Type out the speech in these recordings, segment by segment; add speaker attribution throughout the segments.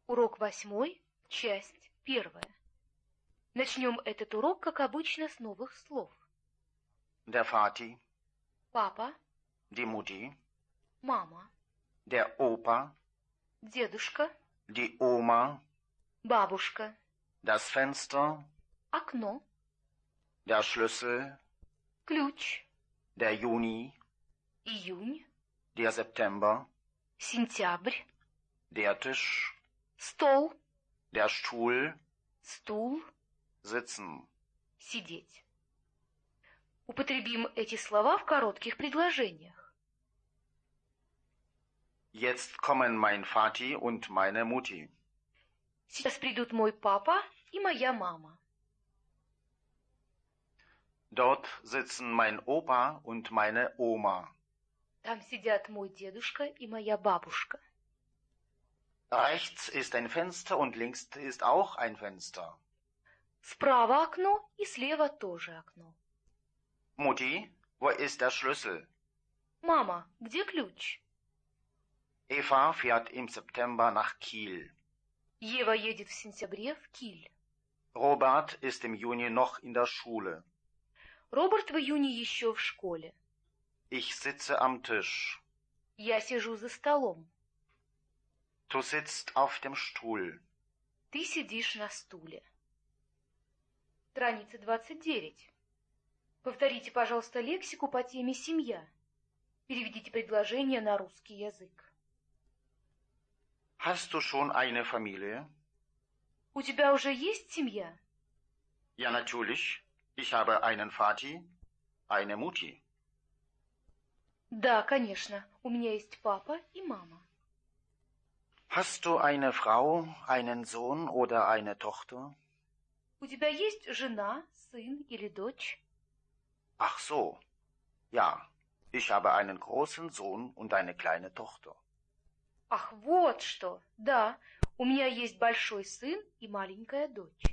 Speaker 1: Урок 8, часть 1. Начнем этот урок, как обычно, с новых слов.
Speaker 2: Der Vati,
Speaker 1: Папа,
Speaker 2: die Mutti,
Speaker 1: мама,
Speaker 2: der Opa,
Speaker 1: дедушка,
Speaker 2: die Oma,
Speaker 1: бабушка,
Speaker 2: das Fenster,
Speaker 1: окно,
Speaker 2: der Schlüssel,
Speaker 1: ключ,
Speaker 2: der Juni,
Speaker 1: июнь,
Speaker 2: der September,
Speaker 1: сентябрь,
Speaker 2: der Tisch,
Speaker 1: стол,
Speaker 2: der Stuhl,
Speaker 1: стул,
Speaker 2: sitzen.
Speaker 1: сидеть. Употребим эти слова в коротких предложениях.
Speaker 2: Jetzt kommen mein Vati und meine Mutti.
Speaker 1: Сейчас придут мой папа и моя мама.
Speaker 2: Dort sitzen mein Opa und meine Oma.
Speaker 1: Там сидят мой дедушка и моя бабушка.
Speaker 2: Rechts ist ein Fenster und links ist auch ein Fenster.
Speaker 1: Справа окно и слева тоже окно.
Speaker 2: Mutti, wo ist der Schlüssel?
Speaker 1: Мама, где ключ?
Speaker 2: Eva fährt im September nach Kiel.
Speaker 1: Ева едет в сентябре в Киль.
Speaker 2: Robert ist im Juni noch in der Schule.
Speaker 1: Роберт в июне еще в школе.
Speaker 2: Ich sitze am Tisch.
Speaker 1: Я сижу за столом.
Speaker 2: Du sitzt auf dem Stuhl.
Speaker 1: Ты сидишь на стуле. Страница 29. Повторите, пожалуйста, лексику по теме «семья». Переведите предложение на русский язык.
Speaker 2: Hast du schon eine Familie?
Speaker 1: У тебя уже есть семья?
Speaker 2: Ja, natürlich. Ich habe einen Vati, eine Mutti.
Speaker 1: Да, конечно. У меня есть папа и мама.
Speaker 2: Hast du eine Frau, einen Sohn oder eine Tochter?
Speaker 1: У тебя есть жена, сын или дочь?
Speaker 2: Ach so. Ja, ich habe einen großen Sohn und eine kleine Tochter.
Speaker 1: Ах, вот что! Да, у меня есть большой сын и маленькая дочь.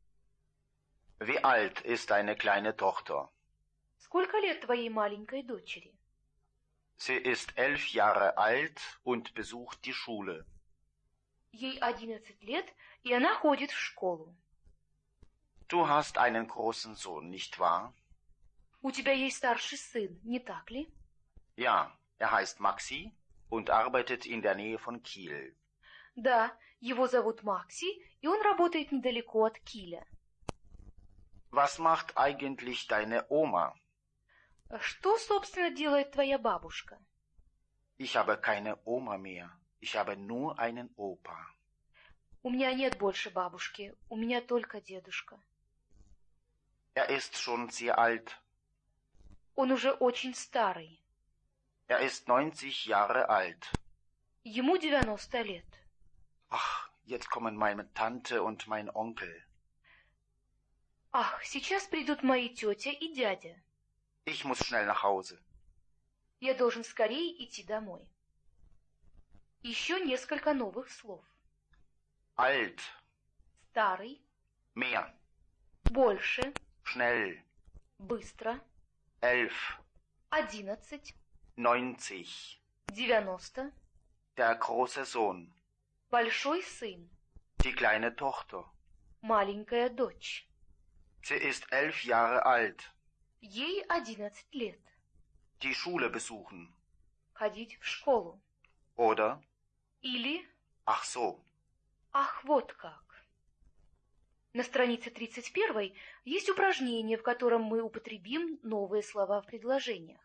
Speaker 2: Wie alt ist deine kleine Tochter?
Speaker 1: Сколько лет твоей маленькой дочери?
Speaker 2: Sie ist 11 Jahre alt und besucht die Schule.
Speaker 1: Ей 11 лет, и она ходит в школу.
Speaker 2: Du hast einen großen Sohn, nicht wahr?
Speaker 1: У тебя есть старший сын, не так ли?
Speaker 2: Ja, heißt Maxi und arbeitet in der Nähe von Kiel.
Speaker 1: Да, его зовут Макси, и он работает недалеко от Киля.
Speaker 2: Was macht eigentlich deine Oma?
Speaker 1: Что, собственно, делает твоя бабушка?
Speaker 2: Ich habe keine Oma mehr. Ich habe nur einen Opa.
Speaker 1: У меня нет больше бабушки, у меня только дедушка.
Speaker 2: Er ist schon sehr alt.
Speaker 1: Он уже очень старый.
Speaker 2: Er ist 90 Jahre alt.
Speaker 1: Ему 90 лет.
Speaker 2: Ach, jetzt kommen meine Tante und mein Onkel.
Speaker 1: Ах, сейчас придут мои тетя и дядя.
Speaker 2: Ich muss schnell nach Hause.
Speaker 1: Я должен скорее идти домой. Еще несколько новых слов.
Speaker 2: Alt.
Speaker 1: Старый.
Speaker 2: Mehr.
Speaker 1: Больше.
Speaker 2: Schnell.
Speaker 1: Быстро.
Speaker 2: 11.
Speaker 1: 11.
Speaker 2: 90.
Speaker 1: 90.
Speaker 2: Der große Sohn.
Speaker 1: Большой сын.
Speaker 2: Die kleine Tochter.
Speaker 1: Маленькая дочь.
Speaker 2: Sie ist 11 Jahre alt.
Speaker 1: Ей 11 лет.
Speaker 2: Die Schule besuchen.
Speaker 1: Ходить в школу.
Speaker 2: Oder?
Speaker 1: Или...
Speaker 2: Ach so.
Speaker 1: Ах, вот как. На странице 31 есть упражнение, в котором мы употребим новые слова в предложениях.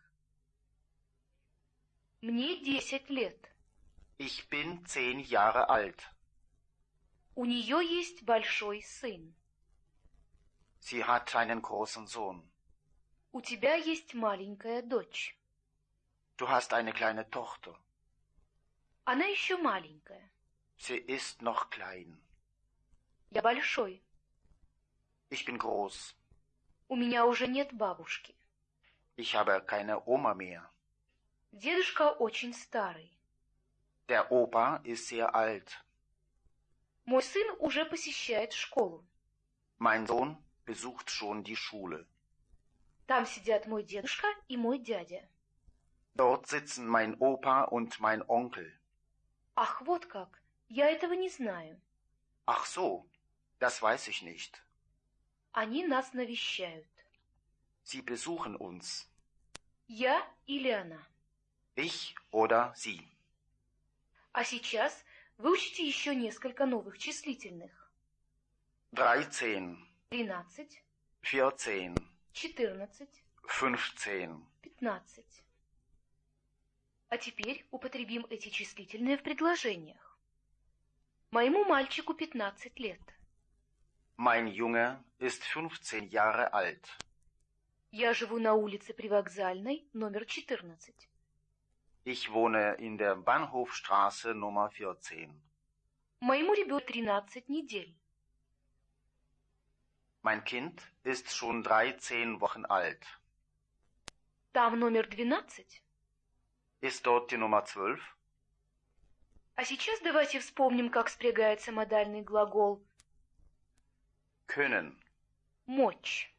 Speaker 1: Мне 10 лет.
Speaker 2: Ich bin 10 Jahre alt.
Speaker 1: У нее есть большой сын.
Speaker 2: Sie hat einen großen Sohn.
Speaker 1: У тебя есть маленькая дочь.
Speaker 2: Du hast eine kleine Tochter.
Speaker 1: Она еще маленькая.
Speaker 2: Sie ist noch klein.
Speaker 1: Я большой.
Speaker 2: Ich bin groß.
Speaker 1: У меня уже нет бабушки.
Speaker 2: Ich habe keine Oma mehr.
Speaker 1: Дедушка очень старый.
Speaker 2: Der Opa ist sehr alt.
Speaker 1: Мой сын уже посещает школу.
Speaker 2: Mein Sohn besucht schon die Schule.
Speaker 1: Там сидят мой дедушка и мой дядя.
Speaker 2: Dort sitzen mein Opa und mein Onkel.
Speaker 1: Ах, вот как. Я этого не знаю.
Speaker 2: Ach so, das weiß ich nicht.
Speaker 1: Они нас навещают.
Speaker 2: Sie besuchen uns.
Speaker 1: Я или она.
Speaker 2: Ich oder sie.
Speaker 1: А сейчас выучите еще несколько новых числительных.
Speaker 2: 13,
Speaker 1: 13,
Speaker 2: 14,
Speaker 1: 14,
Speaker 2: 15.
Speaker 1: 15. А теперь употребим эти числительные в предложениях. Моему мальчику 15 лет.
Speaker 2: Mein Junge ist 15 Jahre alt.
Speaker 1: Я живу на улице Привокзальной, номер 14.
Speaker 2: Ich wohne in der Bahnhofstraße Nummer 14.
Speaker 1: Моему ребенку 13 недель.
Speaker 2: Mein Kind ist schon 13 Wochen alt.
Speaker 1: Там номер 12.
Speaker 2: Ist dort die Nummer 12?
Speaker 1: А сейчас давайте вспомним, как спрягается модальный глагол
Speaker 2: Können.
Speaker 1: «мочь».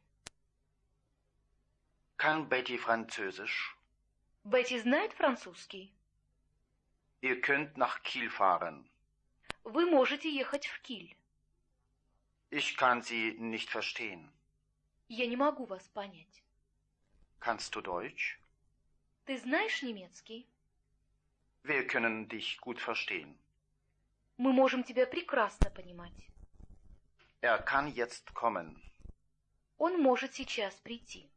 Speaker 2: Kann Betty Französisch?
Speaker 1: Бетти знает французский?
Speaker 2: Ihr könnt nach Kiel fahren.
Speaker 1: Вы можете ехать в Киль.
Speaker 2: Ich kann Sie nicht verstehen.
Speaker 1: Я не могу вас понять.
Speaker 2: Kannst du Deutsch?
Speaker 1: Ты знаешь немецкий?
Speaker 2: Wir können dich gut verstehen.
Speaker 1: Мы можем тебя прекрасно понимать.
Speaker 2: Er kann jetzt kommen.
Speaker 1: Он может сейчас прийти.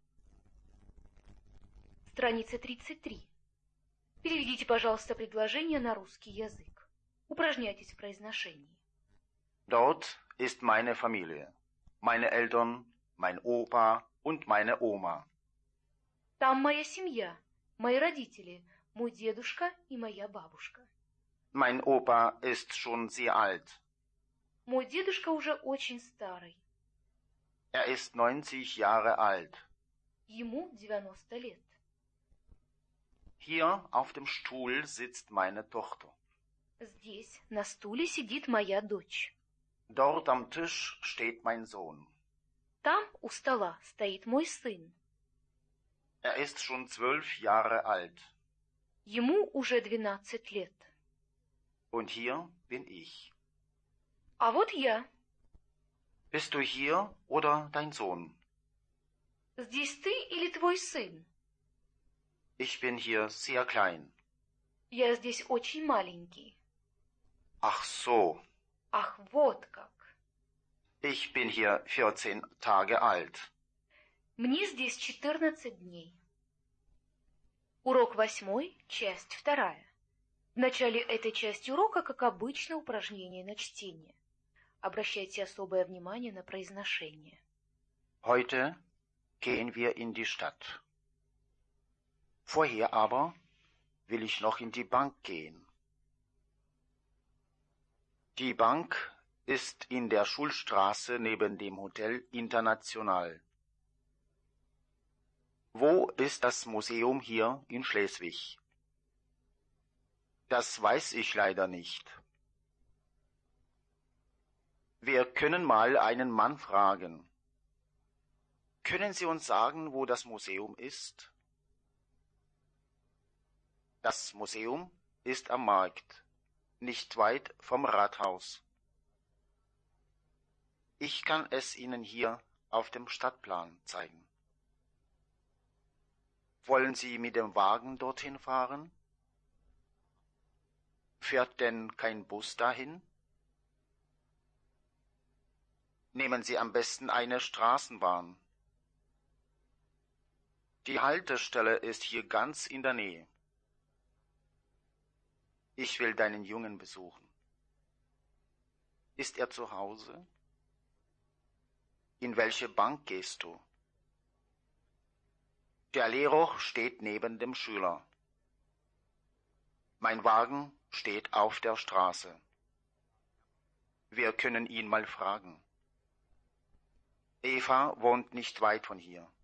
Speaker 1: Страница 33. Переведите, пожалуйста, предложение на русский язык. Упражняйтесь в произношении.
Speaker 2: Dort ist meine Familie. Meine Eltern, mein Opa und meine Oma.
Speaker 1: Там моя семья, мои родители, мой дедушка и моя бабушка.
Speaker 2: Mein Opa ist schon sehr alt.
Speaker 1: Мой дедушка уже очень старый.
Speaker 2: Er ist 90 Jahre alt.
Speaker 1: Ему 90 лет.
Speaker 2: Hier auf dem Stuhl sitzt meine Tochter.
Speaker 1: Здесь на стуле сидит моя дочь.
Speaker 2: Dort am Tisch steht mein Sohn.
Speaker 1: Там у стола стоит мой сын.
Speaker 2: Er ist schon 12 Jahre alt.
Speaker 1: Ему уже 12 лет.
Speaker 2: Und hier bin ich.
Speaker 1: А вот я.
Speaker 2: Bist du hier oder dein Sohn?
Speaker 1: Здесь ты или твой сын?
Speaker 2: Ich bin hier sehr klein.
Speaker 1: Я здесь очень маленький.
Speaker 2: Ach so.
Speaker 1: Ах, вот как.
Speaker 2: Ich bin hier 14 Tage alt.
Speaker 1: Мне здесь 14 дней. Урок 8, часть 2. В начале этой части урока, как обычно, упражнение на чтение. Обращайте особое внимание на произношение.
Speaker 2: Heute gehen wir in die Stadt. Vorher aber will ich noch in die Bank gehen. Die Bank ist in der Schulstraße neben dem Hotel International. Wo ist das Museum hier in Schleswig? Das weiß ich leider nicht. Wir können mal einen Mann fragen. Können Sie uns sagen, wo das Museum ist? Das Museum ist am Markt, nicht weit vom Rathaus. Ich kann es Ihnen hier auf dem Stadtplan zeigen. Wollen Sie mit dem Wagen dorthin fahren? Fährt denn kein Bus dahin? Nehmen Sie am besten eine Straßenbahn. Die Haltestelle ist hier ganz in der Nähe. Ich will deinen Jungen besuchen. Ist er zu Hause? In welche Bank gehst du? Der Lehrer steht neben dem Schüler. Mein Wagen steht auf der Straße. Wir können ihn mal fragen. Eva wohnt nicht weit von hier.